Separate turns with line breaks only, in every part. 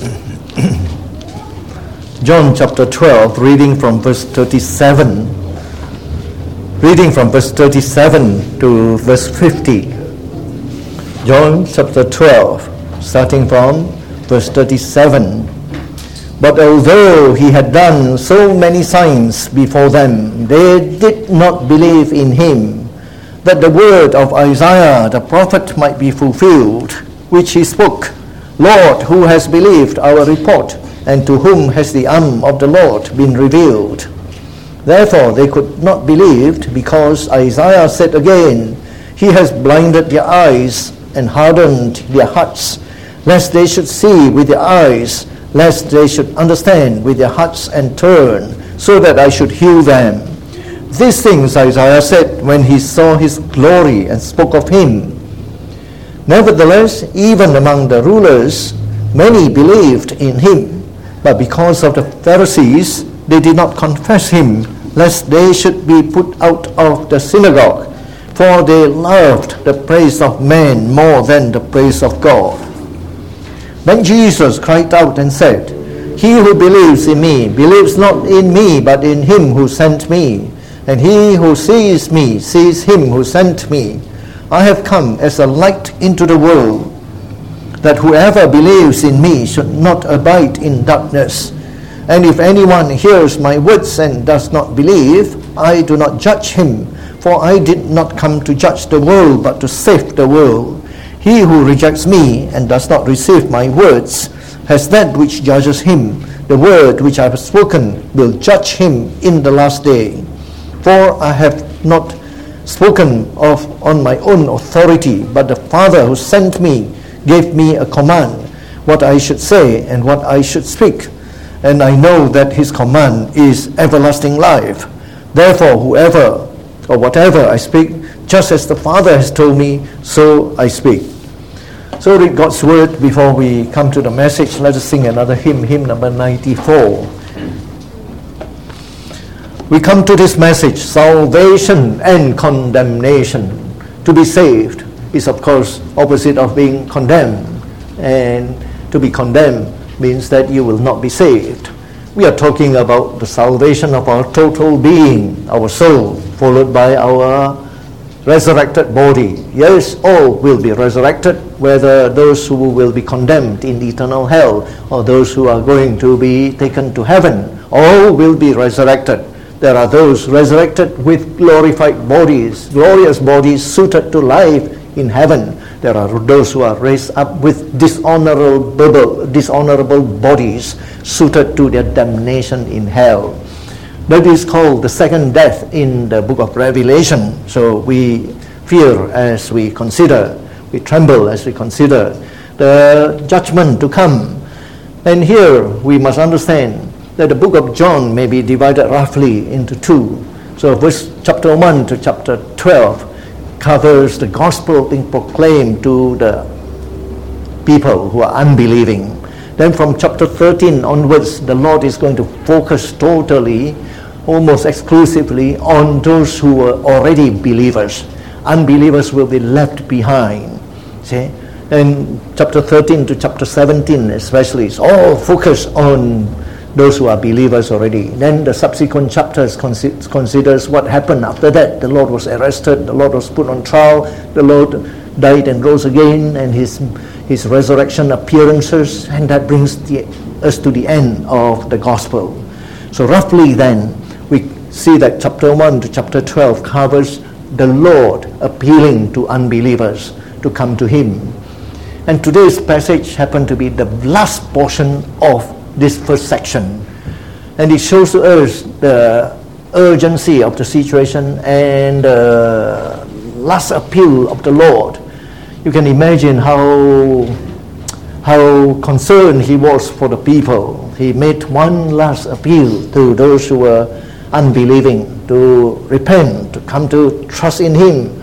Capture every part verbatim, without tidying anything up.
John chapter twelve, reading from verse thirty-seven. Reading from verse thirty-seven to verse fifty. John chapter twelve, starting from verse thirty-seven. But although he had done so many signs before them, they did not believe in him, that the word of Isaiah the prophet might be fulfilled, which he spoke, Lord, who has believed our report, and to whom has the arm of the Lord been revealed? Therefore they could not believe, because Isaiah said again, He has blinded their eyes and hardened their hearts, lest they should see with their eyes, lest they should understand with their hearts and turn, so that I should heal them. These things Isaiah said when he saw his glory and spoke of him. Nevertheless, even among the rulers, many believed in him, but because of the Pharisees, they did not confess him, lest they should be put out of the synagogue, for they loved the praise of men more than the praise of God. Then Jesus cried out and said, He who believes in me, believes not in me, but in him who sent me. And he who sees me, sees him who sent me. I have come as a light into the world, that whoever believes in me should not abide in darkness. And if anyone hears my words and does not believe, I do not judge him, for I did not come to judge the world, but to save the world. He who rejects me and does not receive my words has that which judges him. The word which I have spoken will judge him in the last day. For I have not spoken of on my own authority, but the Father who sent me gave me a command, what I should say and what I should speak. And I know that his command is everlasting life. Therefore, whoever or whatever I speak, just as the Father has told me, so I speak. So read God's word before we come to the message. Let us sing another hymn, hymn number ninety-four. We come to this message, salvation and condemnation. To be saved is, of course, opposite of being condemned. And to be condemned means that you will not be saved. We are talking about the salvation of our total being, our soul, followed by our resurrected body. Yes, all will be resurrected, whether those who will be condemned in eternal hell or those who are going to be taken to heaven, all will be resurrected. There are those resurrected with glorified bodies, glorious bodies suited to life in heaven. There are those who are raised up with dishonorable, dishonorable bodies suited to their damnation in hell. That is called the second death in the book of Revelation. So we fear as we consider, we tremble as we consider the judgment to come. And here we must understand that the book of John may be divided roughly into two. So verse chapter one to chapter twelve covers the gospel being proclaimed to the people who are unbelieving. Then from chapter thirteen onwards, the Lord is going to focus totally, almost exclusively, on those who were already believers. Unbelievers will be left behind. See? And chapter thirteen to chapter seventeen especially is all focused on those who are believers already. Then the subsequent chapters consi- considers what happened after that. The Lord was arrested, the Lord was put on trial, the Lord died and rose again, and his his resurrection appearances, and that brings the, us to the end of the gospel. So roughly then, we see that chapter one to chapter twelve covers the Lord appealing to unbelievers to come to him. And today's passage happened to be the last portion of this first section, and it shows to us the urgency of the situation and the last appeal of the Lord. You can imagine how how concerned he was for the people. He made one last appeal to those who were unbelieving to repent, to come to trust in him.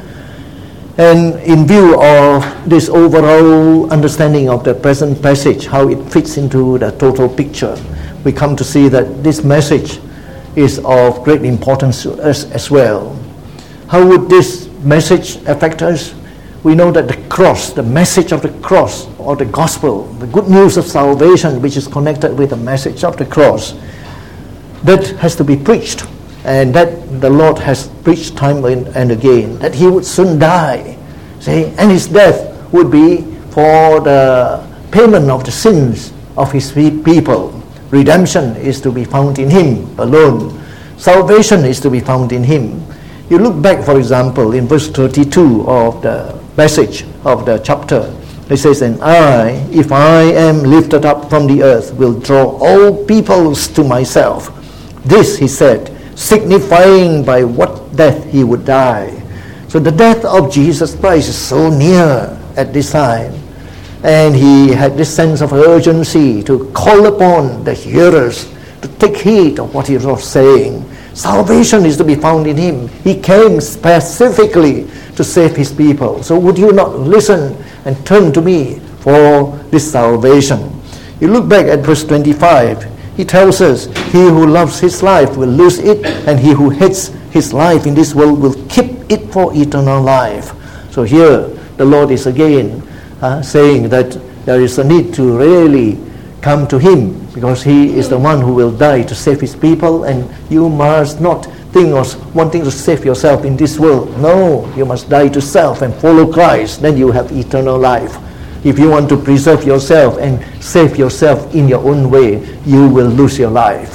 And in view of this overall understanding of the present passage, how it fits into the total picture, we come to see that this message is of great importance to us as well. How would this message affect us? we know that the cross, the message of the cross, or the gospel, the good news of salvation, which is connected with the message of the cross, that has to be preached, and that the Lord has preached time and again, that he would soon die, see, and his death would be for the payment of the sins of his people. Redemption is to be found in him alone. Salvation is to be found in him. You look back, for example, in verse thirty-two of the passage of the chapter. It says, "And I, if I am lifted up from the earth, will draw all peoples to myself." This, he said, signifying by what death he would die. So the death of Jesus Christ is so near at this time. And he had this sense of urgency to call upon the hearers to take heed of what he was saying. Salvation is to be found in him. He came specifically to save his people. So would you not listen and turn to me for this salvation? You look back at verse twenty-five. He tells us, "He who loves his life will lose it, and he who hates his life in this world will keep it for eternal life." So here the Lord is again uh, saying that there is a need to really come to him, because he is the one who will die to save his people, and you must not think of wanting to save yourself in this world. No, you must die to self and follow Christ, then you have eternal life. If you want to preserve yourself and save yourself in your own way, you will lose your life.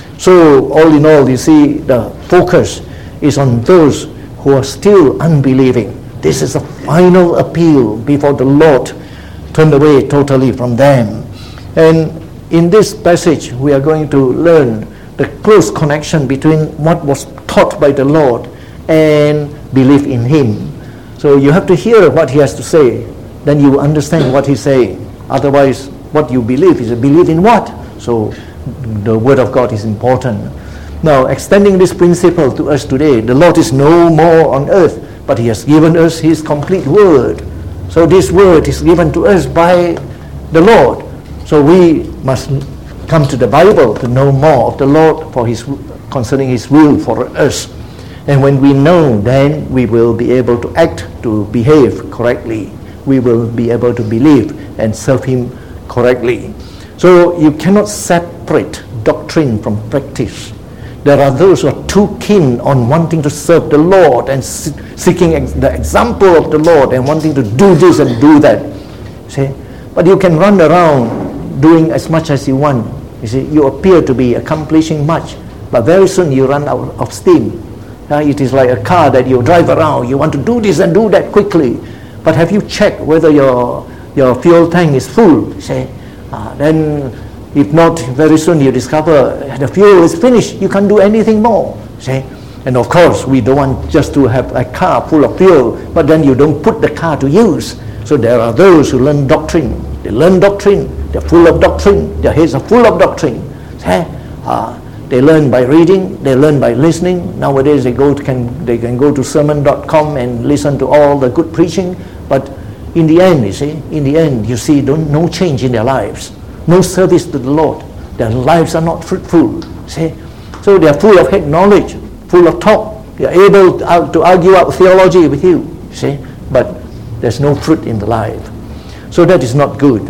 So all in all, you see, the focus is on those who are still unbelieving. This is a final appeal before the Lord turned away totally from them. And in this passage, we are going to learn the close connection between what was taught by the Lord and belief in him. So you have to hear what he has to say, then you understand what he's saying. Otherwise, what you believe is a belief in what? So the word of God is important. Now, extending this principle to us today, the Lord is no more on earth, but he has given us his complete word. So this word is given to us by the Lord. So we must come to the Bible to know more of the Lord for his concerning his will for us. And when we know, then we will be able to act, to behave correctly. We will be able to believe and serve him correctly. So you cannot separate doctrine from practice. There are those who are too keen on wanting to serve the Lord and seeking ex- the example of the Lord and wanting to do this and do that. See? But you can run around doing as much as you want. You see, you appear to be accomplishing much, but very soon you run out of steam. Uh, it is like a car that you drive around. You want to do this and do that quickly. But have you checked whether your your fuel tank is full? Say, uh, then if not, very soon you discover the fuel is finished. You can't do anything more. See, and of course we don't want just to have a car full of fuel, but then you don't put the car to use. So there are those who learn doctrine. They learn doctrine. They're full of doctrine. Their heads are full of doctrine. See, uh, they learn by reading. They learn by listening. Nowadays they go to, can they can go to sermon dot com and listen to all the good preaching. But in the end, you see, in the end, you see don't, no change in their lives, no service to the Lord. Their lives are not fruitful. See, so they are full of head knowledge, full of talk. They are able to, to argue out theology with you. See, but there's no fruit in the life. So that is not good.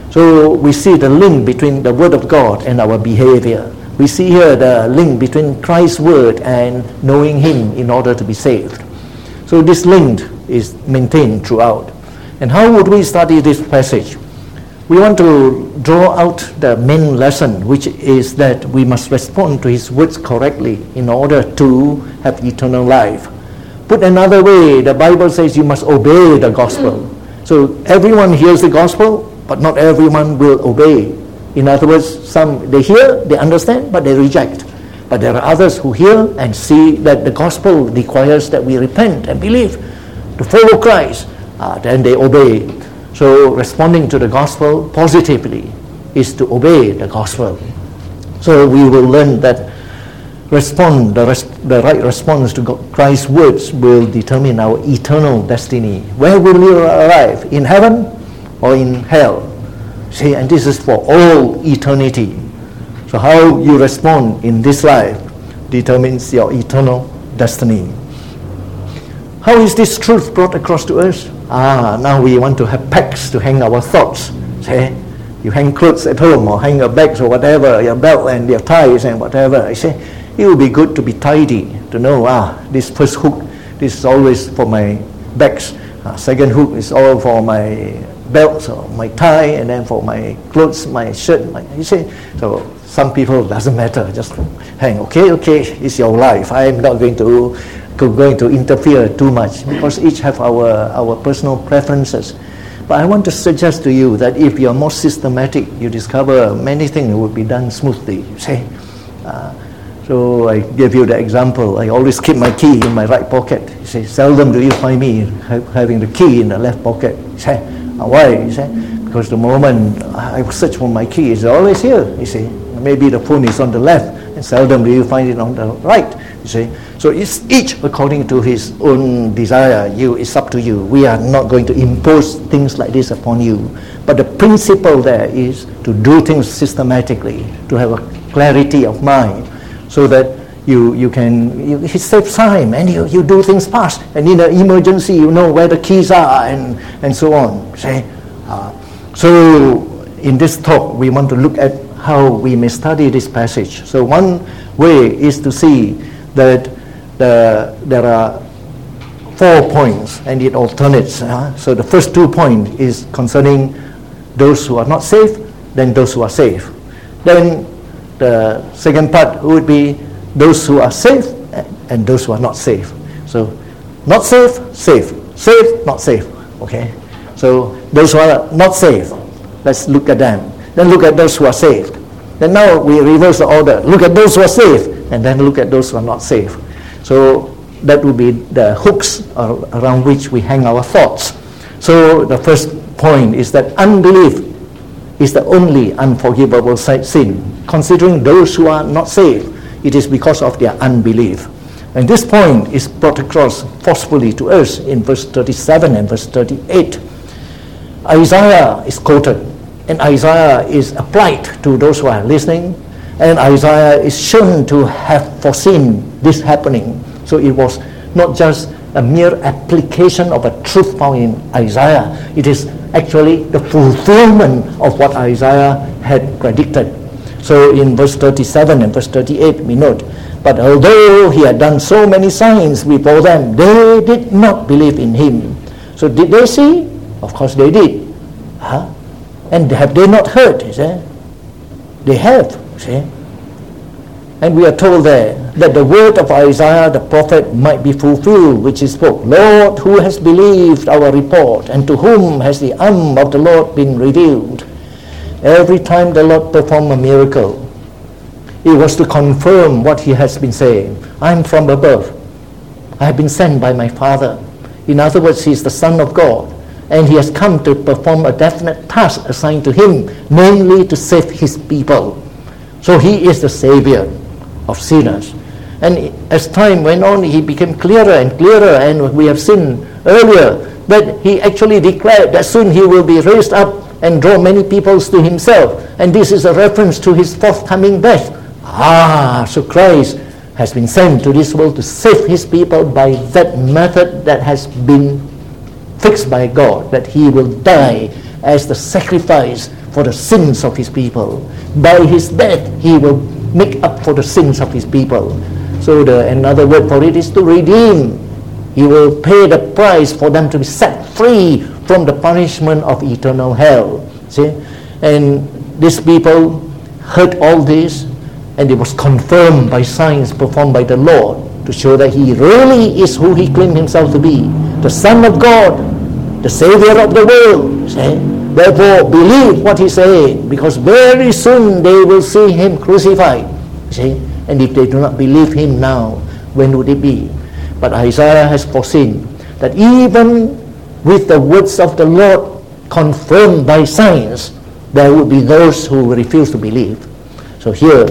So we see the link between the Word of God and our behavior. We see here the link between Christ's Word and knowing him in order to be saved. So this link is maintained throughout. And how would we study this passage? We want to draw out the main lesson, which is that we must respond to his words correctly in order to have eternal life. Put another way, the Bible says you must obey the gospel. So everyone hears the gospel, but not everyone will obey. In other words, some they hear, they understand, but they reject. But there are others who hear and see that the gospel requires that we repent and believe, to follow Christ, uh, then they obey. So responding to the gospel positively is to obey the gospel. So we will learn that respond the, res- the right response to God, Christ's words will determine our eternal destiny. Where will we arrive? In heaven or in hell? See, and this is for all eternity. So how you respond in this life determines your eternal destiny. How is this truth brought across to us? Ah, now we want to have pegs to hang our thoughts. See? You hang clothes at home or hang your bags or whatever, your belt and your ties and whatever. You see, it would be good to be tidy, to know, ah, this first hook, this is always for my bags. Uh, second hook is all for my belts or my tie, and then for my clothes, my shirt. My, you see, so some people doesn't matter, just hang. Okay, okay, it's your life. I am not going to going to interfere too much because each have our our personal preferences. But I want to suggest to you that if you are more systematic, you discover many things will be done smoothly. You see. Uh, So I give you the example. I always keep my key in my right pocket. You see, seldom do you find me ha- having the key in the left pocket. You see, why? You see, because the moment I search for my key, it's always here. You see, maybe the phone is on the left, and seldom do you find it on the right. You see, so it's each according to his own desire. You, it's up to you. We are not going to impose things like this upon you. But the principle there is to do things systematically, to have a clarity of mind, so that you you can you, it saves time and you, you do things fast, and in an emergency you know where the keys are and and so on. See, uh, so in this talk we want to look at how we may study this passage. So one way is to see that the there are four points and it alternates. Uh, so the first two points is concerning those who are not saved, then those who are saved. Then the second part would be those who are saved and those who are not saved. So, not saved, saved. Saved, not saved. Okay? So, those who are not saved, let's look at them. Then look at those who are saved. Then now we reverse the order. Look at those who are saved, and then look at those who are not saved. So, that would be the hooks around which we hang our thoughts. So, the first point is that unbelief is the only unforgivable sin. Considering those who are not saved, it is because of their unbelief. And this point is brought across forcefully to us in verse thirty-seven and verse thirty-eight. Isaiah is quoted, and Isaiah is applied to those who are listening, and Isaiah is shown to have foreseen this happening. So it was not just a mere application of a truth found in Isaiah. It is actually the fulfillment of what Isaiah had predicted. So in verse thirty-seven and verse thirty-eight we note, but although he had done so many signs before them, they did not believe in him. So did they see? Of course they did. Huh? And have they not heard? You see? They have. See? And we are told there that the word of Isaiah the prophet might be fulfilled, which he spoke, Lord, who has believed our report, and to whom has the arm of the Lord been revealed? Every time the Lord performed a miracle, it was to confirm what he has been saying. I'm from above. I have been sent by my Father. In other words, he is the Son of God, and he has come to perform a definite task assigned to him, namely to save his people. So he is the Savior of sinners. And as time went on, he became clearer and clearer, and we have seen earlier that he actually declared that soon he will be raised up and draw many peoples to himself. And this is a reference to his forthcoming death. Ah, so Christ has been sent to this world to save his people by that method that has been fixed by God, that he will die as the sacrifice for the sins of his people. By his death, he will make up for the sins of his people. So the another word for it is to redeem. He will pay the price for them to be set free from the punishment of eternal hell. See? And these people heard all this, and it was confirmed by signs performed by the Lord to show that he really is who he claimed himself to be, the Son of God, the Savior of the world. See? Therefore, believe what he's saying, because very soon they will see him crucified. See? And if they do not believe him now, when would it be? But Isaiah has foreseen that even with the words of the Lord confirmed by signs, there will be those who refuse to believe. So here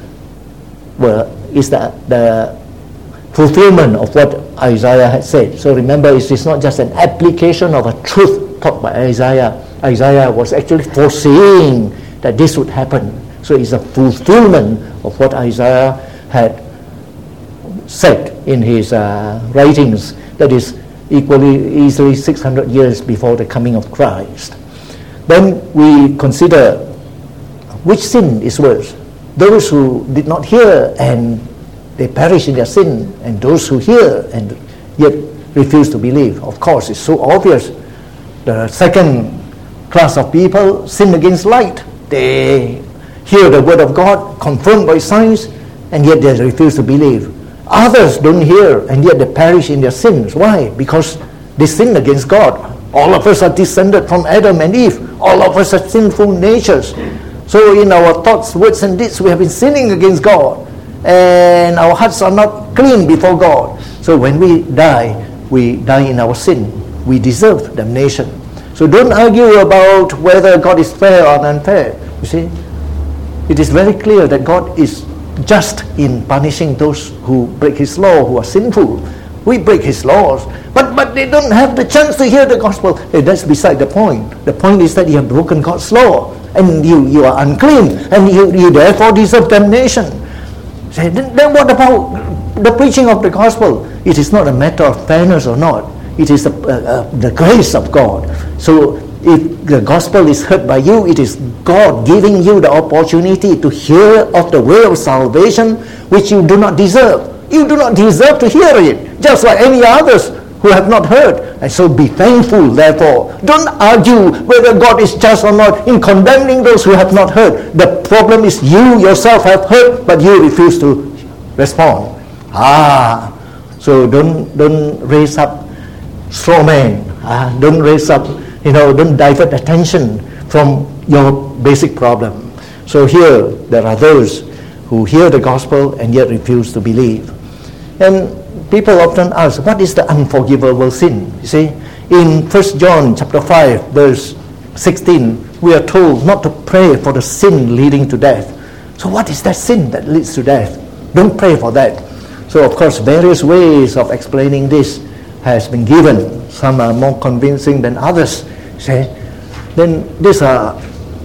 well, is the, the fulfillment of what Isaiah had said. So remember, it is not just an application of a truth taught by Isaiah. Isaiah was actually foreseeing that this would happen. So it's a fulfillment of what Isaiah had said in his uh, writings. That is, equally easily six hundred years before the coming of Christ. Then we consider which sin is worse. Those who did not hear and they perish in their sin, and those who hear and yet refuse to believe. Of course, it's so obvious. The second class of people sin against light. They hear the word of God confirmed by science, and yet they refuse to believe. Others don't hear, and yet they perish in their sins. Why? Because they sin against God. All of us are descended from Adam and Eve. All of us have sinful natures. So in our thoughts, words, and deeds, we have been sinning against God, and our hearts are not clean before God. So when we die, we die in our sin. We deserve damnation. So don't argue about whether God is fair or unfair. You see, it is very clear that God is just in punishing those who break His law, who are sinful. We break His laws, but but they don't have the chance to hear the gospel. Hey, that's beside the point. The point is that you have broken God's law, and you, you are unclean, and you, you therefore deserve damnation. Say, then, then what about the preaching of the gospel? It is not a matter of fairness or not. It is the, uh, uh, the grace of God. So if the gospel is heard by you, it is God giving you the opportunity to hear of the way of salvation, which you do not deserve. You do not deserve to hear it, just like any others who have not heard. And so be thankful, therefore. Don't argue whether God is just or not in condemning those who have not heard. The problem is you yourself have heard, but you refuse to respond. Ah, so don't don't raise up straw man. Ah, don't raise up, you know, don't divert attention from your basic problem. So here there are those who hear the gospel and yet refuse to believe. And people often ask, what is the unforgivable sin? You see, in First John chapter five, verse sixteen, we are told not to pray for the sin leading to death. So what is that sin that leads to death? Don't pray for that. So of course, various ways of explaining this has been given. Some are more convincing than others. See? Then these are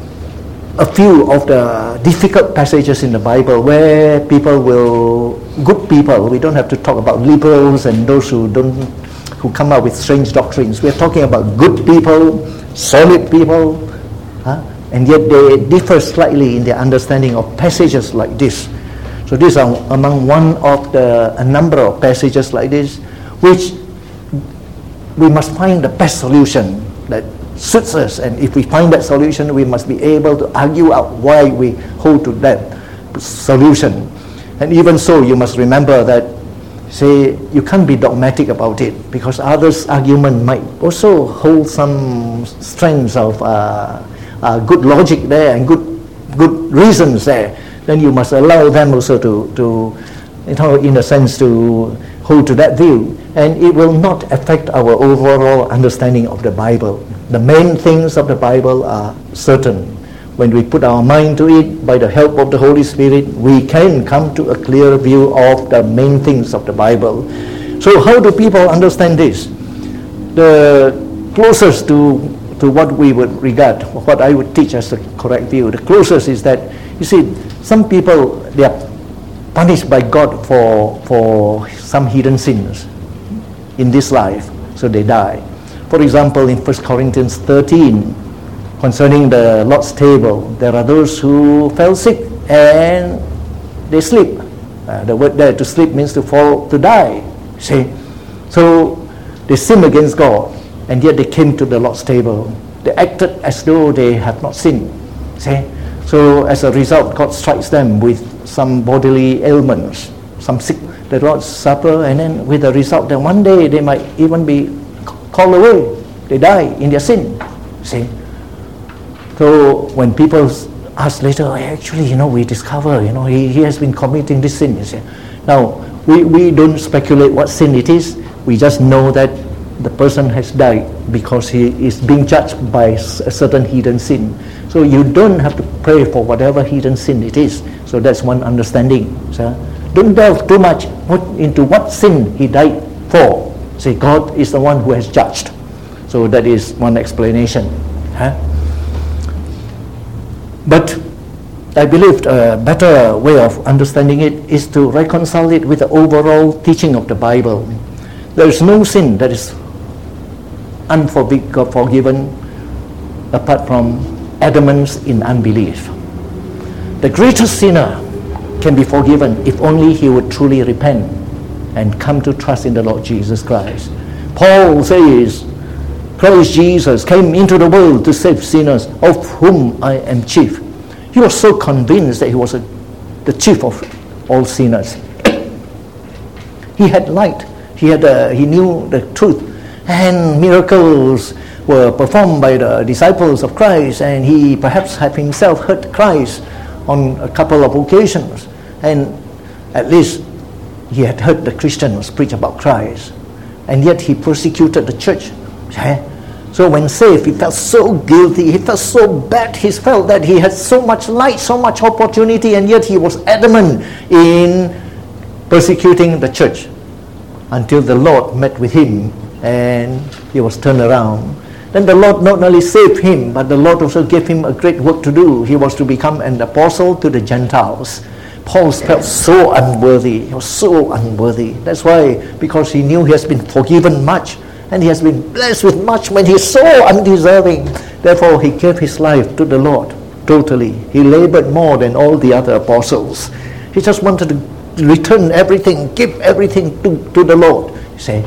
a few of the difficult passages in the Bible where people will, good people, we don't have to talk about liberals and those who don't, who come up with strange doctrines. We're talking about good people, solid people, huh? And yet they differ slightly in their understanding of passages like this. So these are among one of the, a number of passages like this, which we must find the best solution that suits us, and if we find that solution, we must be able to argue out why we hold to that solution. And even so, you must remember that, say, you can't be dogmatic about it, because others' argument might also hold some strengths of uh, uh, good logic there and good good reasons there. Then you must allow them also to, to you know, in a sense, to hold to that view, and it will not affect our overall understanding of the Bible. The main things of the Bible are certain. When we put our mind to it, by the help of the Holy Spirit, we can come to a clear view of the main things of the Bible. So how do people understand this? The closest to, to what we would regard, what I would teach as the correct view, the closest is that, you see, some people, they are punished by God for, for some hidden sins in this life, so they die. For example, in First Corinthians thirteen, concerning the Lord's table, there are those who fell sick and they sleep. Uh, the word there, to sleep, means to fall, to die. See? So they sinned against God, and yet they came to the Lord's table. They acted as though they have not sinned. See? So as a result, God strikes them with some bodily ailments, some sick, the Lord's Supper, and then with the result that one day they might even be called away. They die in their sin. See? So when people ask later, actually, you know, we discover, you know, he, he has been committing this sin. You see? Now, we, we don't speculate what sin it is. We just know that the person has died because he is being judged by a certain hidden sin. So you don't have to pray for whatever hidden sin it is. So that's one understanding. So don't delve too much into what sin he died for. See, God is the one who has judged. So that is one explanation. Huh? But I believe a better way of understanding it is to reconcile it with the overall teaching of the Bible. There is no sin that is unforgiven apart from adamance in unbelief. The greatest sinner can be forgiven if only he would truly repent and come to trust in the Lord Jesus Christ. Paul says, Christ Jesus came into the world to save sinners, of whom I am chief. He was so convinced that he was a, the chief of all sinners. He had light. He had uh, he knew the truth, and miracles were performed by the disciples of Christ, and he perhaps had himself heard Christ on a couple of occasions, and at least he had heard the Christians preach about Christ, and yet he persecuted the church. So when saved, he felt so guilty, he felt so bad, he felt that he had so much light, so much opportunity, and yet he was adamant in persecuting the church until the Lord met with him and he was turned around. Then the Lord not only saved him, but the Lord also gave him a great work to do. He was to become an apostle to the Gentiles. Paul felt so unworthy. He was so unworthy. That's why, because he knew he has been forgiven much, and he has been blessed with much when he is so undeserving. Therefore, he gave his life to the Lord totally. He labored more than all the other apostles. He just wanted to return everything, give everything to, to the Lord. You see?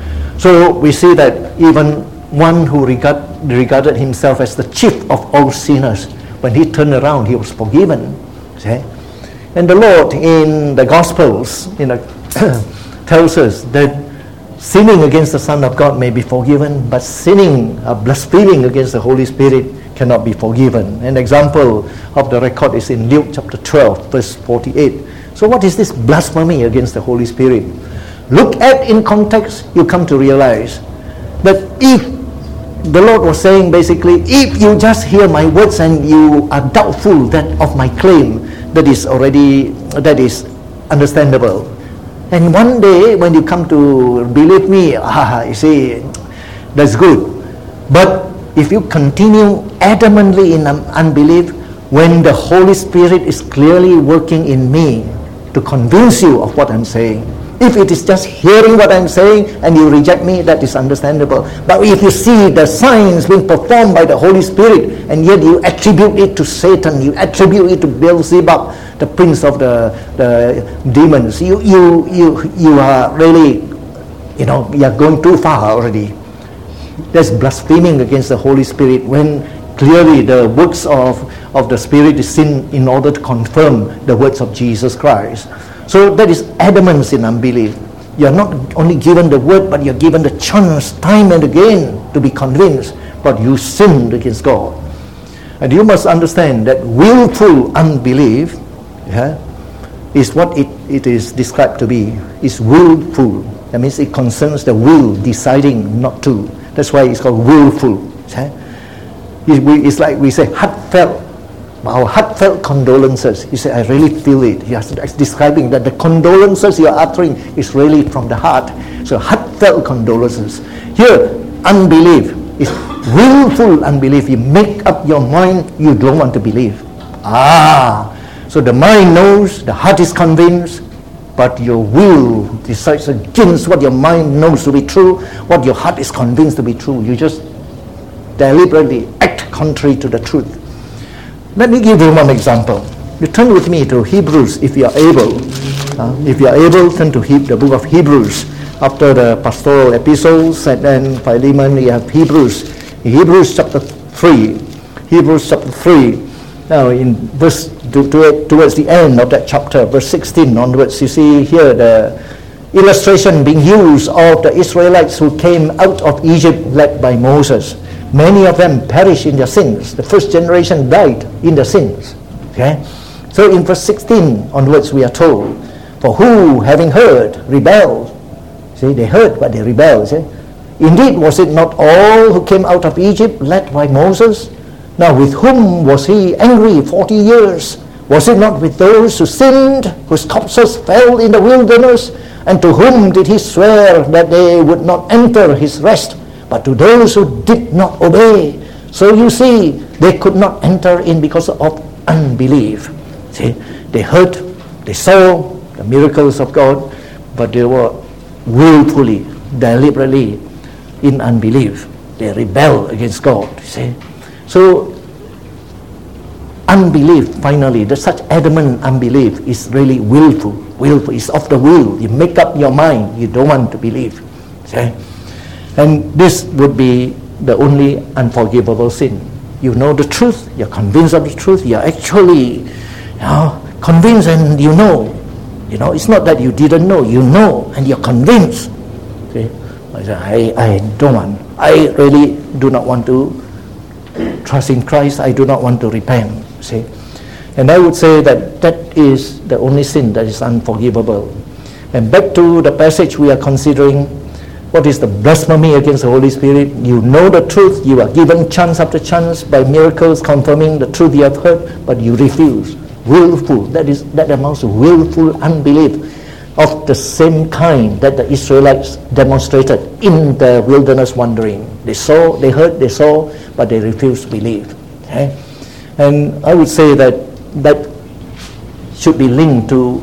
So we see that even one who regard, regarded himself as the chief of all sinners, when he turned around, he was forgiven. See? And the Lord in the Gospels, you know, tells us that sinning against the Son of God may be forgiven, but sinning, uh, blaspheming against the Holy Spirit cannot be forgiven. An example of the record is in Luke chapter twelve, verse forty-eight. So what is this blasphemy against the Holy Spirit? Look at in context, you come to realize that if the Lord was saying basically, if you just hear my words and you are doubtful that of my claim, that is already, that is understandable. And one day when you come to believe me, ah, you see, that's good. But if you continue adamantly in unbelief, when the Holy Spirit is clearly working in me to convince you of what I'm saying, if it is just hearing what I'm saying and you reject me, that is understandable. But if you see the signs being performed by the Holy Spirit and yet you attribute it to Satan, you attribute it to Beelzebub, the prince of the, the demons, you, you, you, you are really, you know, you are going too far already. That's blaspheming against the Holy Spirit when clearly the works of, of the Spirit is seen in order to confirm the words of Jesus Christ. So that is adamance in unbelief. You are not only given the word, but you are given the chance time and again to be convinced, but you sinned against God. And you must understand that willful unbelief, yeah, is what it, it is described to be. It's willful. That means it concerns the will deciding not to. That's why it's called willful. Yeah? It's like we say heartfelt. Our heartfelt condolences. You say, I really feel it. He's describing that the condolences you are uttering is really from the heart. So heartfelt condolences. Here, unbelief is willful unbelief. You make up your mind, you don't want to believe. Ah, so the mind knows, the heart is convinced, but your will decides against what your mind knows to be true, what your heart is convinced to be true. You just deliberately act contrary to the truth. Let me give you one example. You turn with me to Hebrews if you are able. Uh, if you are able, turn to he- the book of Hebrews. After the pastoral epistles and then Philemon, you have Hebrews. Hebrews chapter three. Hebrews chapter three. Now in verse to, to, towards the end of that chapter, verse sixteen onwards, you see here the illustration being used of the Israelites who came out of Egypt led by Moses. Many of them perished in their sins. The first generation died in their sins. Okay? So in verse sixteen onwards we are told, for who, having heard, rebelled. See, they heard but they rebelled. See? Indeed, was it not all who came out of Egypt led by Moses? Now with whom was he angry forty years? Was it not with those who sinned, whose corpses fell in the wilderness? And to whom did he swear that they would not enter his rest? But to those who did not obey. So you see, they could not enter in because of unbelief. See, they heard, they saw the miracles of God, but they were willfully, deliberately in unbelief. They rebel against God, you see. So, unbelief, finally, the such adamant unbelief is really willful. Willful is of the will. You make up your mind, you don't want to believe. See? And this would be the only unforgivable sin. You know the truth, you're convinced of the truth, you're actually you know, convinced and you know. You know, it's not that you didn't know, you know and you're convinced. See? I, I don't want, I really do not want to trust in Christ, I do not want to repent. See? And I would say that that is the only sin that is unforgivable. And back to the passage we are considering, what is the blasphemy against the Holy Spirit? You know the truth, you are given chance after chance by miracles confirming the truth you have heard, but you refuse. Willful, that is that amounts to willful unbelief of the same kind that the Israelites demonstrated in the wilderness wandering. They saw, they heard, they saw, but they refused to believe. Okay? And I would say that that should be linked to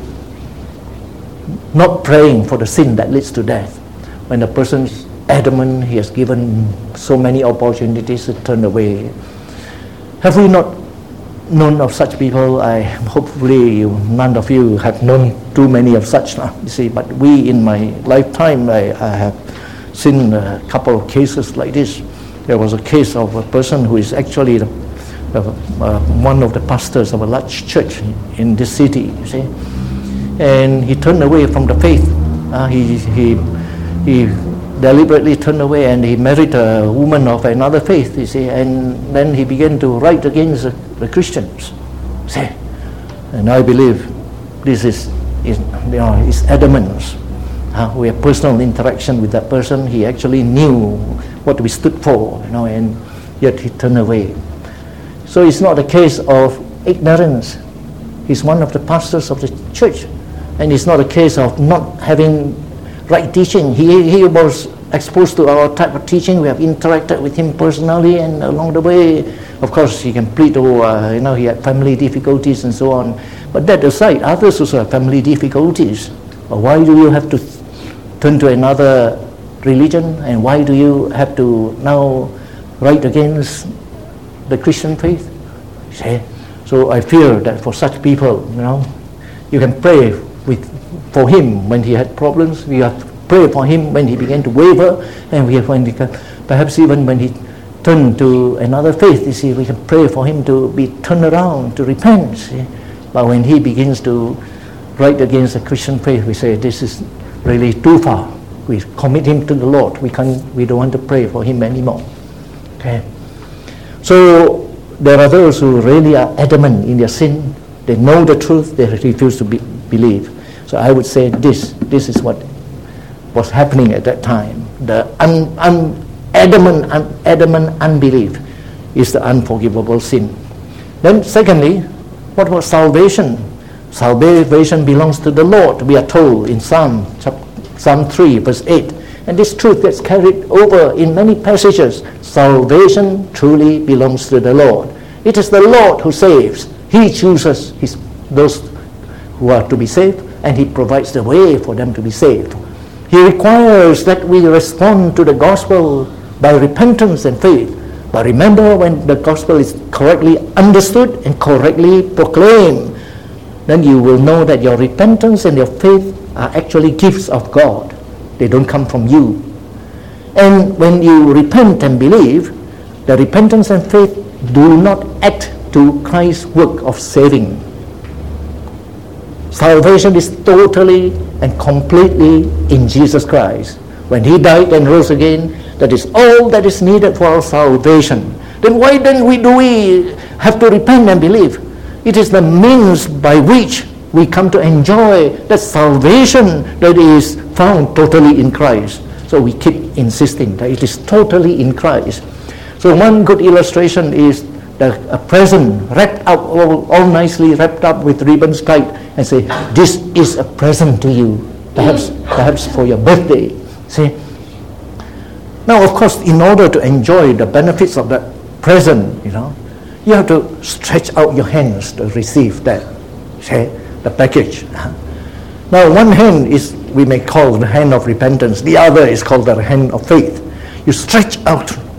not praying for the sin that leads to death. When a person is adamant, he has given so many opportunities to turn away. Have we not known of such people? I hopefully you, none of you have known too many of such. Uh, you see, but we in my lifetime, I, I have seen a couple of cases like this. There was a case of a person who is actually the, uh, uh, one of the pastors of a large church in this city. You see, and he turned away from the faith. Uh, he he he deliberately turned away, and he married a woman of another faith. You see, and then he began to write against the, the Christians. See, and I believe this is, is you know, is adamant. Uh, we have personal interaction with that person. He actually knew what we stood for, you know, and yet he turned away. So it's not a case of ignorance. He's one of the pastors of the church, and it's not a case of not having right teaching. He he was exposed to our type of teaching. We have interacted with him personally, and along the way, of course, he can plead, oh, uh, you know, he had family difficulties and so on. But that aside, others also have family difficulties. But why do you have to turn to another religion, and why do you have to now write against the Christian faith? See? So I fear that for such people, you know, you can pray with for him when he had problems. We have to pray for him when he began to waver, and we have when he can, perhaps even when he turned to another faith. You see, we can pray for him to be turned around, to repent. See? But when he begins to write against the Christian faith, we say this is really too far. We commit him to the Lord. We can't. We don't want to pray for him anymore. Okay. So there are those who really are adamant in their sin. They know the truth. They refuse to be, believe. So I would say this. This is what was happening at that time. The un, un, adamant, un, adamant unbelief is the unforgivable sin. Then secondly, what about salvation? Salvation belongs to the Lord. We are told in Psalm Psalm three, verse eight. And this truth gets carried over in many passages. Salvation truly belongs to the Lord. It is the Lord who saves. He chooses his, those who are to be saved, and he provides the way for them to be saved. He requires that we respond to the gospel by repentance and faith. But remember, when the gospel is correctly understood and correctly proclaimed, then you will know that your repentance and your faith are actually gifts of God. They don't come from you. And when you repent and believe, the repentance and faith do not add to Christ's work of saving. Salvation is totally and completely in Jesus Christ. When he died and rose again, that is all that is needed for our salvation. Then why then we do we have to repent and believe? It is the means by which we come to enjoy that salvation that is found totally in Christ. So we keep insisting that it is totally in Christ. So one good illustration is the, a present wrapped up, all, all nicely wrapped up with ribbons tied, and say, this is a present to you, perhaps, perhaps for your birthday. See? Now, of course, in order to enjoy the benefits of that present, you know, you have to stretch out your hands to receive that, say, the package. Now, one hand is, we may call the hand of repentance. The other is called the hand of faith. You stretch out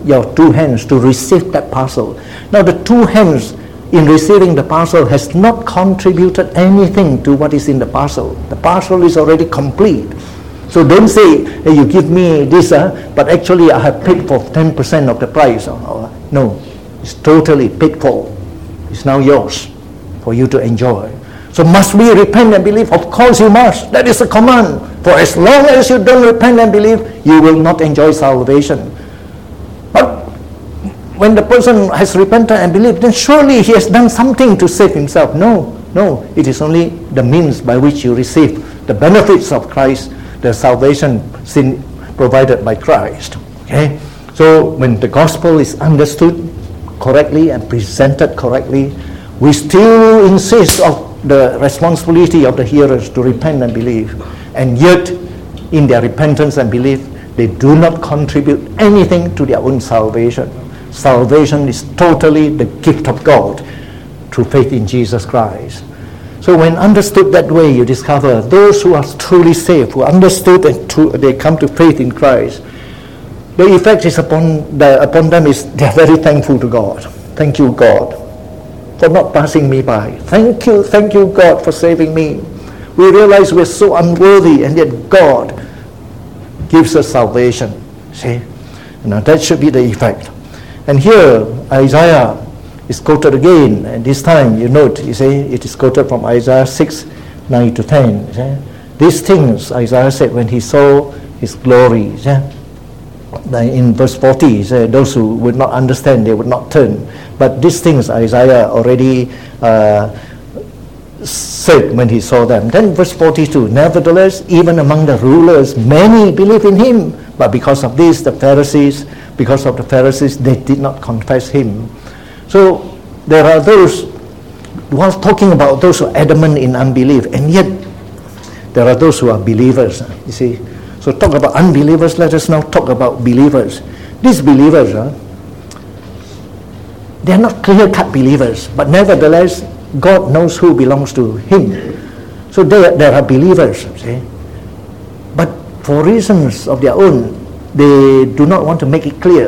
your two hands to receive that parcel. Now the two hands in receiving the parcel has not contributed anything to what is in the parcel. The parcel is already complete. So don't say, hey, you give me this, uh, but actually I have paid for ten percent of the price. Or, or, no, it's totally paid for. It's now yours for you to enjoy. So must we repent and believe? Of course you must. That is a command. For as long as you don't repent and believe, you will not enjoy salvation. But when the person has repented and believed, then surely he has done something to save himself. No, no. It is only the means by which you receive the benefits of Christ, the salvation sin provided by Christ. Okay? So when the gospel is understood correctly and presented correctly, we still insist of the responsibility of the hearers to repent and believe. And yet, in their repentance and belief, they do not contribute anything to their own salvation. Salvation is totally the gift of God through faith in Jesus Christ. So when understood that way, you discover those who are truly saved, who understood and true, they come to faith in Christ, the effect is upon, the, upon them is they are very thankful to God. Thank you, God, for not passing me by. Thank you, thank you, God, for saving me. We realize we're so unworthy, and yet God gives us salvation. See? Now that should be the effect. And here, Isaiah is quoted again, and this time, you note, you see, it is quoted from Isaiah six, nine to ten. See? These things, Isaiah said when he saw his glory. See? In verse forty, say, those who would not understand, they would not turn. But these things Isaiah already uh, said when he saw them. Then verse forty-two, nevertheless, even among the rulers, many believe in him. But because of this, the Pharisees, because of the Pharisees, they did not confess him. So there are those, while talking about those who are adamant in unbelief, and yet there are those who are believers, you see. So talk about unbelievers, let us now talk about believers. These believers, uh, they are not clear-cut believers, but nevertheless, God knows who belongs to him. So there, there are believers, see? But for reasons of their own, they do not want to make it clear.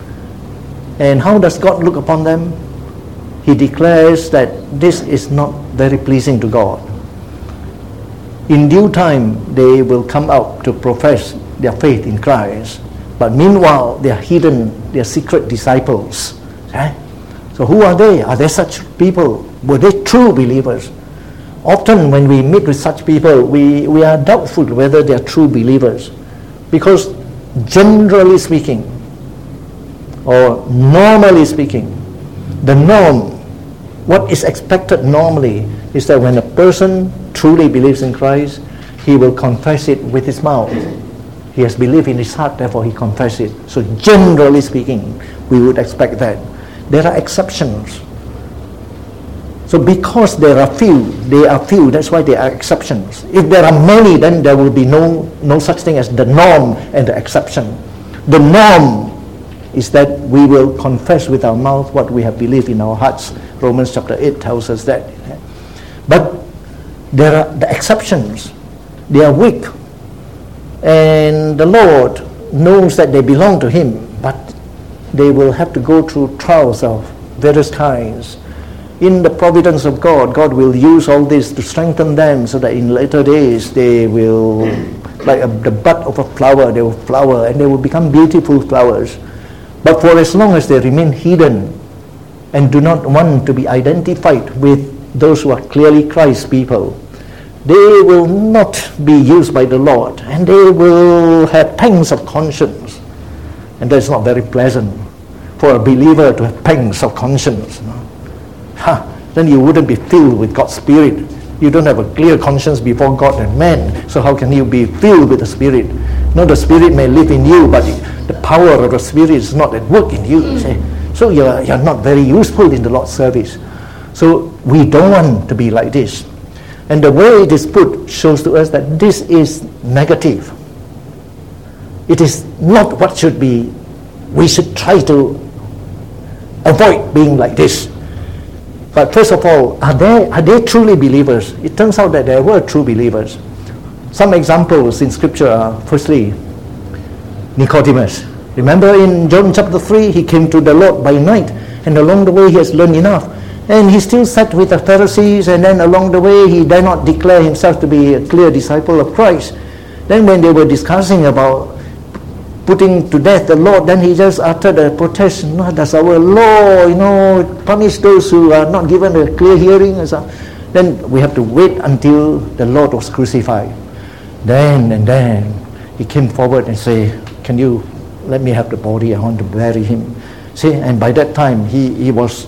And how does God look upon them? He declares that this is not very pleasing to God. In due time, they will come out to profess their faith in Christ. But meanwhile, they are hidden, they are secret disciples. Okay? So who are they? Are there such people? Were they true believers? Often when we meet with such people, we, we are doubtful whether they are true believers. Because generally speaking, or normally speaking, the norm, what is expected normally, is that when a person truly believes in Christ, he will confess it with his mouth. He has believed in his heart, therefore he confesses it. So generally speaking, we would expect that. There are exceptions. So because there are few, they are few, that's why there are exceptions. If there are many, then there will be no, no such thing as the norm and the exception. The norm is that we will confess with our mouth what we have believed in our hearts. Romans chapter eight tells us that. But there are the exceptions. They are weak. And the Lord knows that they belong to him, but they will have to go through trials of various kinds. In the providence of God, God will use all this to strengthen them so that in later days they will, like a, the bud of a flower, they will flower and they will become beautiful flowers. But for as long as they remain hidden and do not want to be identified with those who are clearly Christ's people, they will not be used by the Lord, and they will have pangs of conscience. And that's not very pleasant for a believer to have pangs of conscience. No? Ha, then you wouldn't be filled with God's Spirit. You don't have a clear conscience before God and man. So how can you be filled with the Spirit? No, the Spirit may live in you, but the power of the Spirit is not at work in you. See? So you're, you're not very useful in the Lord's service. So we don't want to be like this. And the way it is put shows to us that this is negative. It is not what should be. We should try to avoid being like this. But first of all, are they, are they truly believers? It turns out that there were true believers. Some examples in Scripture are, firstly, Nicodemus. Remember in John chapter three, he came to the Lord by night, and along the way he has learned enough. And he still sat with the Pharisees, and then along the way he dare not declare himself to be a clear disciple of Christ. Then when they were discussing about putting to death the Lord, then he just uttered a protest. No, that's our law, you know, punish those who are not given a clear hearing. And so, then we have to wait until the Lord was crucified. Then and then he came forward and said, can you let me have the body? I want to bury him. See, and by that time he, he was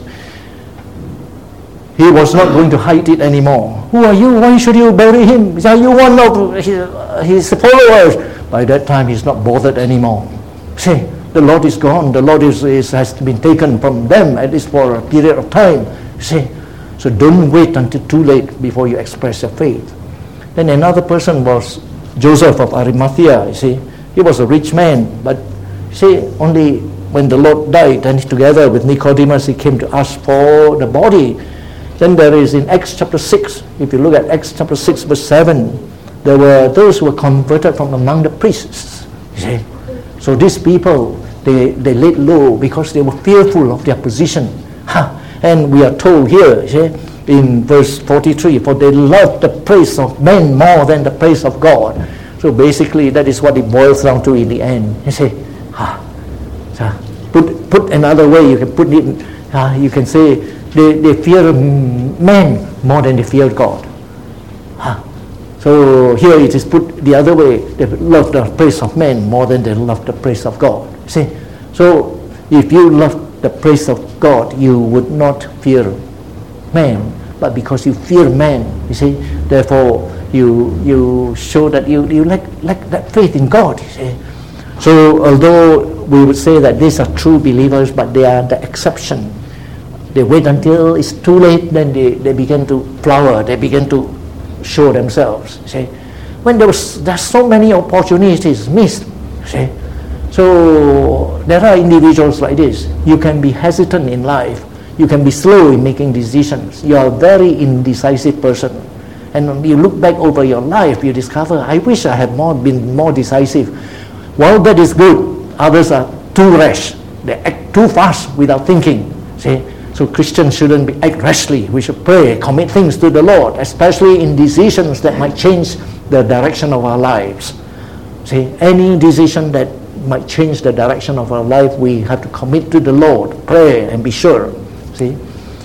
he was not going to hide it anymore. Who are you? Why should you bury him? Are you one of his, his followers? By that time he's not bothered anymore. See, the Lord is gone. The Lord is, is has been taken from them, at least for a period of time. See, so don't wait until too late before you express your faith. Then another person was Joseph of Arimathea. You see, he was a rich man, but see, only when the Lord died, and together with Nicodemus, he came to ask for the body. Then there is in Acts chapter six, if you look at Acts chapter six verse seven, there were those who were converted from among the priests. You see? So these people, they, they laid low because they were fearful of their position. Ha. And we are told here, you see, in verse forty-three, for they loved the praise of men more than the praise of God. So basically that is what it boils down to in the end. You see, ha. So put, put another way, you can put it, uh, you can say, They, they fear men more than they fear God. Huh. So here it is put the other way. They love the praise of men more than they love the praise of God. See? So if you love the praise of God, you would not fear man. But because you fear man, you see, therefore you you show that you, you lack, lack that faith in God. You see? So although we would say that these are true believers, but they are the exception. They wait until it's too late, then they, they begin to flower, they begin to show themselves. See? When there was there's so many opportunities missed. See? So there are individuals like this. You can be hesitant in life. You can be slow in making decisions. You are a very indecisive person. And when you look back over your life, you discover, I wish I had more been more decisive. Well, that is good. Others are too rash. They act too fast without thinking. See? So Christians shouldn't be act rashly. We should pray, commit things to the Lord, especially in decisions that might change the direction of our lives. See, any decision that might change the direction of our life, we have to commit to the Lord, pray, and be sure. See.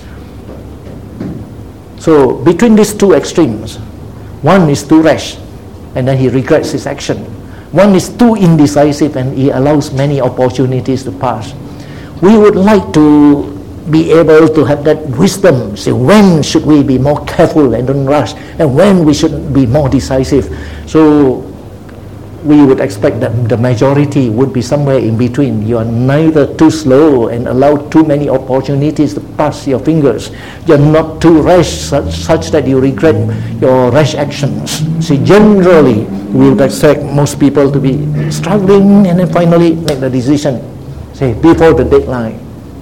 So between these two extremes, one is too rash, and then he regrets his action. One is too indecisive, and he allows many opportunities to pass. We would like to be able to have that wisdom. Say, when should we be more careful and don't rush, and when we should be more decisive. So we would expect that the majority would be somewhere in between. You are neither too slow and allow too many opportunities to pass your fingers. You're not too rash such, such that you regret your rash actions. See, generally we would expect most people to be struggling and then finally make the decision, say, before the deadline.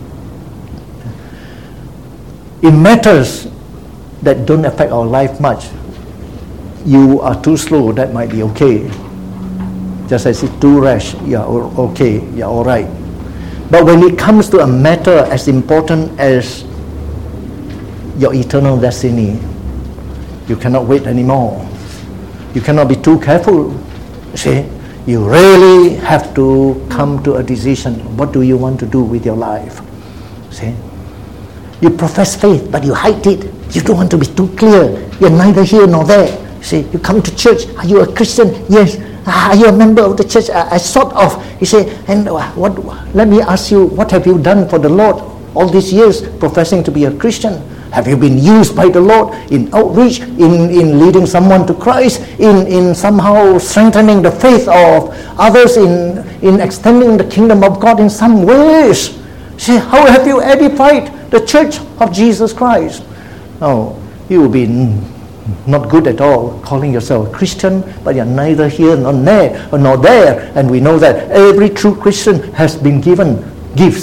In matters that don't affect our life much, you are too slow, that might be okay. Just as it's too rash, you're okay, you're all right. But when it comes to a matter as important as your eternal destiny, you cannot wait anymore. You cannot be too careful. See, you really have to come to a decision. What do you want to do with your life? See? You profess faith, but you hide it. You don't want to be too clear. You're neither here nor there. You say, you come to church. Are you a Christian? Yes. Are you a member of the church? I, I sort of. You say, and what? Let me ask you, what have you done for the Lord all these years professing to be a Christian? Have you been used by the Lord in outreach, in, in leading someone to Christ, in, in somehow strengthening the faith of others, in, in extending the kingdom of God in some ways? See, how have you edified the church of Jesus Christ? No, you will be not good at all calling yourself a Christian, but you're neither here nor there, or nor there. And we know that every true Christian has been given gifts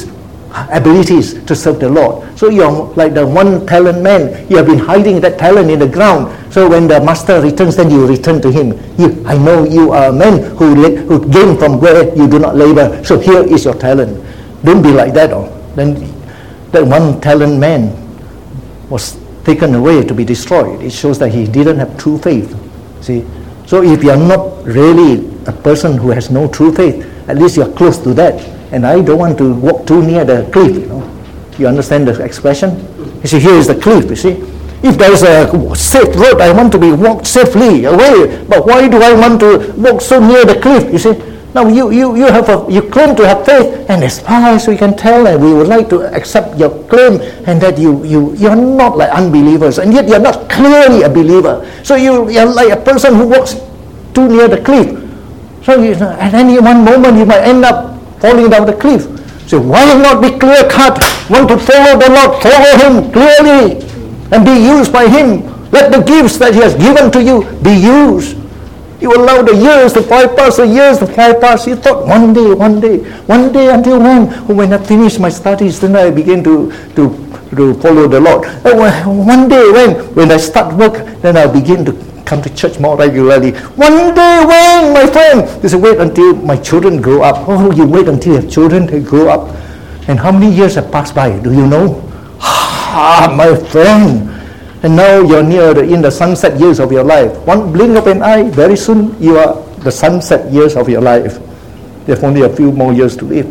abilities to serve the Lord. So you're like the one talent man. You have been hiding that talent in the ground. So when the master returns, then you return to him. You, I know you are a man who, who gain from where you do not labor. So here is your talent. Don't be like that. Oh. Then that one talent man was taken away to be destroyed. It shows that he didn't have true faith. See? So if you are not really a person who has no true faith, at least you are close to that. And I don't want to walk too near the cliff, you know. You understand the expression? You see, here is the cliff, you see. If there is a safe road, I want to be walked safely away. But why do I want to walk so near the cliff, you see? Now you, you, you have a, you claim to have faith, and as far as we can tell, and we would like to accept your claim, and that you, you, you're not like unbelievers, and yet you're not clearly a believer. So you, you're like a person who walks too near the cliff. So you, at any one moment you might end up falling down the cliff. So why not be clear cut? Want to follow the Lord, follow him clearly and be used by him. Let the gifts that he has given to you be used. You allow the years to fly past, the years to fly past. You thought one day, one day, one day until when? When I finish my studies, then I begin to, to, to follow the Lord. And one day when, when I start work, then I'll begin to come to church more regularly. One day when, my friend? You say, wait until my children grow up. Oh, you wait until you have children, they grow up. And how many years have passed by? Do you know? Ah, my friend. And now you're near the, in the sunset years of your life. One blink of an eye, very soon you are the sunset years of your life. There's only a few more years to live.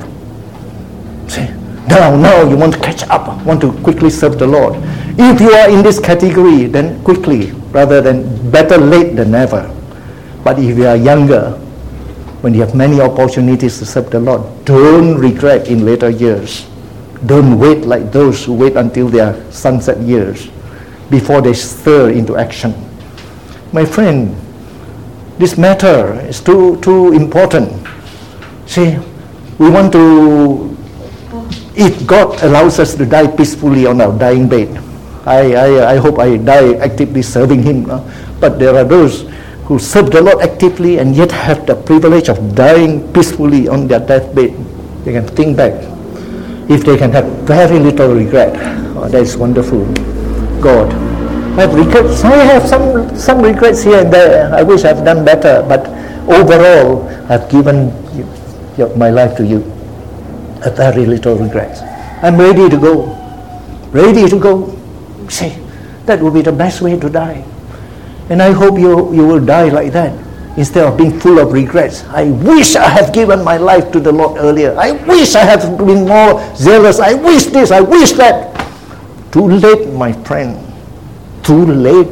See, now, now you want to catch up, want to quickly serve the Lord. If you are in this category, then quickly, rather than better late than never. But if you are younger, when you have many opportunities to serve the Lord, don't regret in later years. Don't wait like those who wait until their sunset years before they stir into action. My friend, this matter is too too important. See, we want to, if God allows us to die peacefully on our dying bed, I, I, I hope I die actively serving him. Uh, but there are those who serve the Lord actively and yet have the privilege of dying peacefully on their deathbed. They can think back. If they can have very little regret, oh, that is wonderful. God, I have regrets. I have some, some regrets here and there. I wish I've done better. But overall, I've given you, your, my life to you. I have very little regrets. I'm ready to go. Ready to go. See, that would be the best way to die. And I hope you, you will die like that, instead of being full of regrets. I wish I had given my life to the Lord earlier. I wish I had been more zealous. I wish this, I wish that. Too late, my friend. Too late.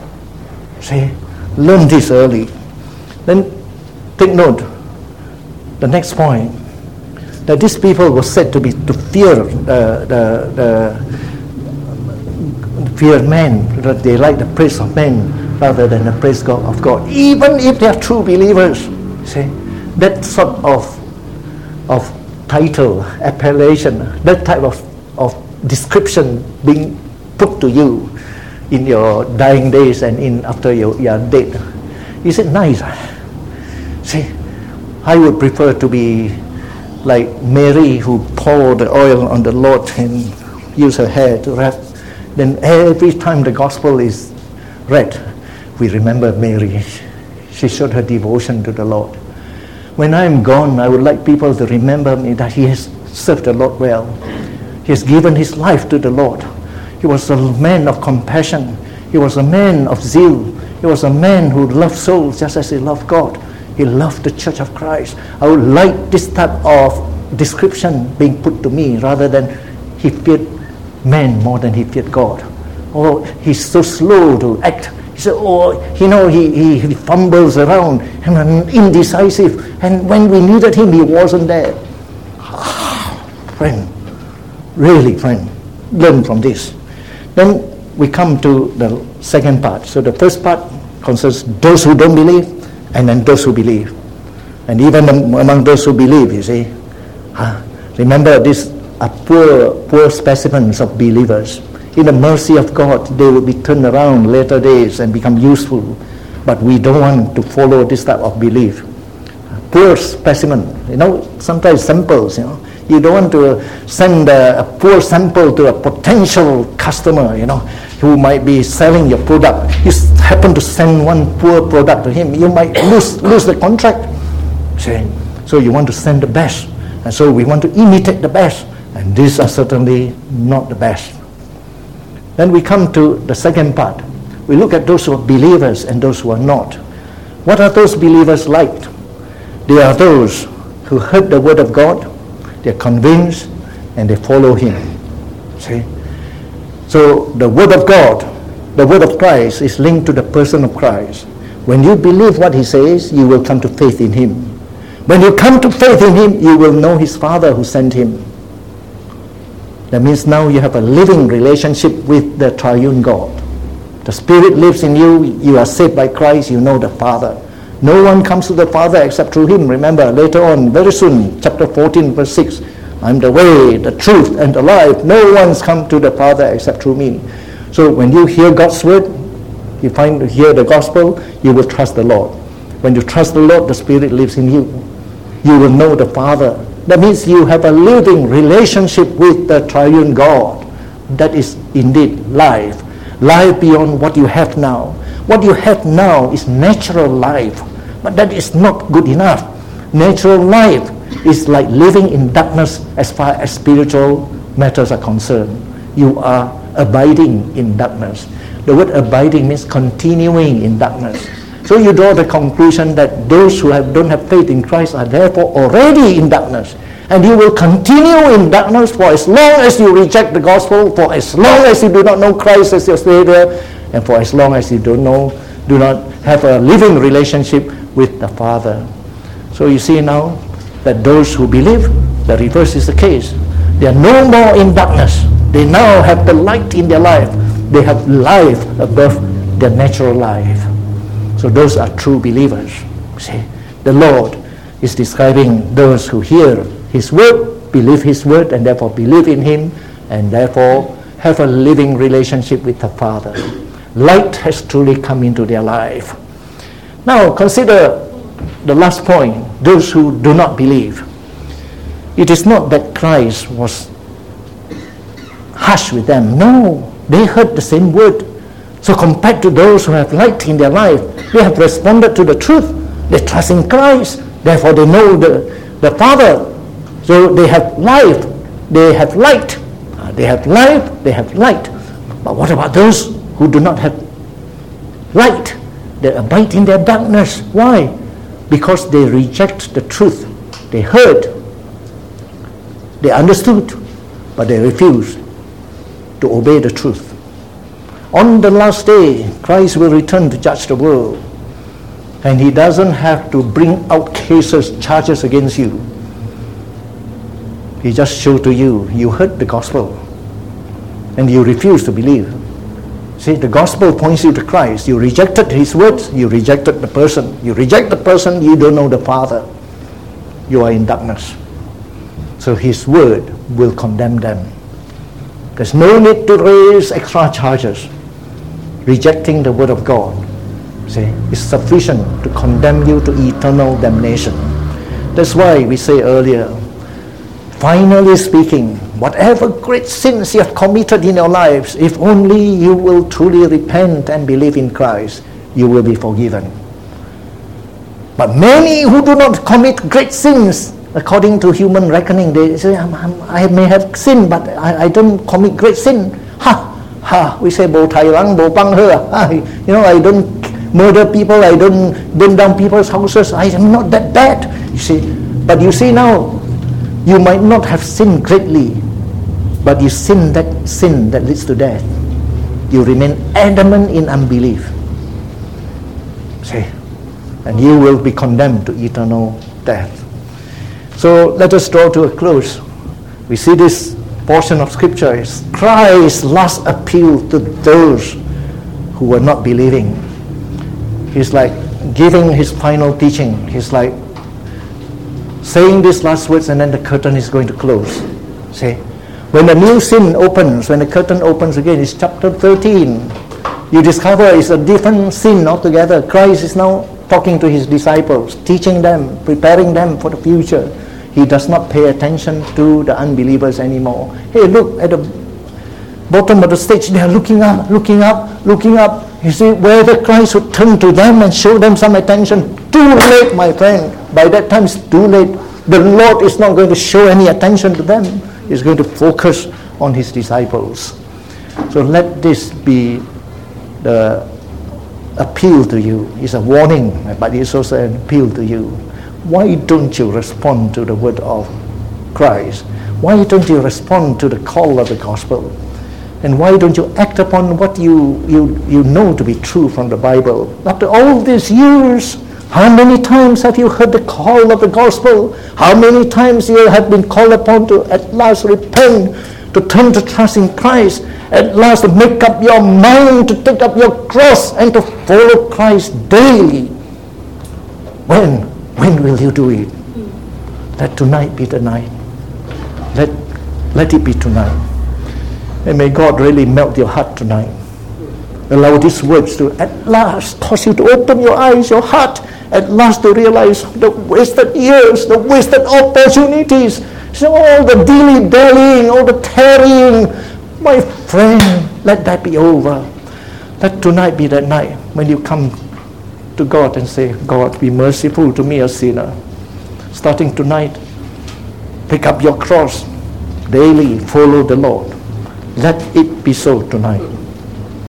See, learn this early. Then take note, the next point, that these people were said to be to fear the, the, the fear men, that they like the praise of men rather than the praise God of God, even if they are true believers. See, that sort of of title, appellation, that type of, of description being put to you in your dying days and in after you, you are dead. Is it nice? See, I would prefer to be like Mary, who poured the oil on the Lord and used her hair to wrap. Then every time the gospel is read, we remember Mary. She showed her devotion to the Lord. When I'm gone, I would like people to remember me that he has served the Lord well. He has given his life to the Lord. He was a man of compassion. He was a man of zeal. He was a man who loved souls just as he loved God. He loved the Church of Christ. I would like this type of description being put to me, rather than he feared man more than he feared God. Oh, he's so slow to act. He said, oh, you know, he, he, he fumbles around and indecisive. And when we needed him, he wasn't there. Friend, really, friend, learn from this. Then we come to the second part. So the first part concerns those who don't believe, and then those who believe. And even among those who believe, you see, uh, remember these are poor, poor specimens of believers. In the mercy of God, they will be turned around later days and become useful. But we don't want to follow this type of belief. Poor specimen, you know, sometimes samples, you know. You don't want to send a, a poor sample to a potential customer, you know, who might be selling your product. You happen to send one poor product to him, you might lose lose the contract. See? So you want to send the best. And so we want to imitate the best. And these are certainly not the best. Then we come to the second part. We look at those who are believers and those who are not. What are those believers like? They are those who heard the word of God, they're convinced, and they follow him. See? So the word of God, the word of Christ is linked to the person of Christ. When you believe what he says, you will come to faith in him. When you come to faith in him, you will know his Father who sent him. That means now you have a living relationship with the triune God. The Spirit lives in you, you are saved by Christ, you know the Father. No one comes to the Father except through him. Remember, later on, very soon, chapter fourteen, verse six, I'm the way, the truth, and the life. No one's come to the Father except through me. So when you hear God's word, you find hear the gospel, you will trust the Lord. When you trust the Lord, the Spirit lives in you. You will know the Father. That means you have a living relationship with the triune God. That is indeed life. Life beyond what you have now. What you have now is natural life, but that is not good enough. Natural life is like living in darkness as far as spiritual matters are concerned. You are abiding in darkness. The word abiding means continuing in darkness. So you draw the conclusion that those who have, don't have faith in Christ are therefore already in darkness. And you will continue in darkness for as long as you reject the gospel, for as long as you do not know Christ as your Savior, and for as long as you don't know, do not have a living relationship with the Father. So you see now that those who believe, the reverse is the case. They are no more in darkness. They now have the light in their life. They have life above their natural life. So those are true believers. See, the Lord is describing those who hear his word, believe his word, and therefore believe in him, and therefore have a living relationship with the Father. Light has truly come into their life. Now consider the last point, those who do not believe. It is not that Christ was harsh with them. No, they heard the same word. So compared to those who have light in their life, they have responded to the truth. They trust in Christ. Therefore they know the, the Father. So they have life. They have light. Uh, they have life. They have light. But what about those who do not have light? They abide in their darkness. Why? Because they reject the truth. They heard. They understood. But they refuse to obey the truth. On the last day, Christ will return to judge the world. And he doesn't have to bring out cases, charges against you. He just showed to you, you heard the gospel. And you refuse to believe. See, the gospel points you to Christ. You rejected his words, you rejected the person. You reject the person, you don't know the Father. You are in darkness. So his word will condemn them. There's no need to raise extra charges. Rejecting the word of God, see, is sufficient to condemn you to eternal damnation. That's why we say earlier, finally speaking, whatever great sins you have committed in your lives, if only you will truly repent and believe in Christ, you will be forgiven. But many who do not commit great sins, according to human reckoning, they say, I'm, I'm, I may have sinned, but I, I don't commit great sin. Ha! Ha! We say, bo tai lang, bo bang he. You know, I don't murder people, I don't burn down people's houses. I am not that bad. You see, but you see now, you might not have sinned greatly, but you sin that sin that leads to death. You remain adamant in unbelief. See, and you will be condemned to eternal death. So let us draw to a close. We see this portion of scripture is Christ's last appeal to those who were not believing. He's like giving his final teaching. He's like saying these last words, and then the curtain is going to close. See, when the new sin opens, when the curtain opens again, it's chapter thirteen. You discover it's a different sin altogether. Christ is now talking to his disciples, teaching them, preparing them for the future. He does not pay attention to the unbelievers anymore. Hey, look at the bottom of the stage. They are looking up, looking up, looking up. You see, whether Christ would turn to them and show them some attention. Too late, my friend. By that time, it's too late. The Lord is not going to show any attention to them. He's going to focus on His disciples. So let this be the appeal to you. It's a warning, but it's also an appeal to you. Why don't you respond to the word of Christ? Why don't you respond to the call of the gospel? And why don't you act upon what you, you, you know to be true from the Bible? After all these years, how many times have you heard the call of the gospel? How many times you have been called upon to at last repent, to turn to trust in Christ, at last to make up your mind to take up your cross and to follow Christ daily? When? When will you do it? Let tonight be the night. Let, let it be tonight. And may God really melt your heart tonight. Allow these words to at last cause you to open your eyes, your heart, at last to realize the wasted years, the wasted opportunities, so all the dilly-dallying, all the tarrying. My friend, let that be over. Let tonight be that night when you come to God and say, God, be merciful to me, a sinner. Starting tonight, pick up your cross daily, follow the Lord. Let it be so tonight.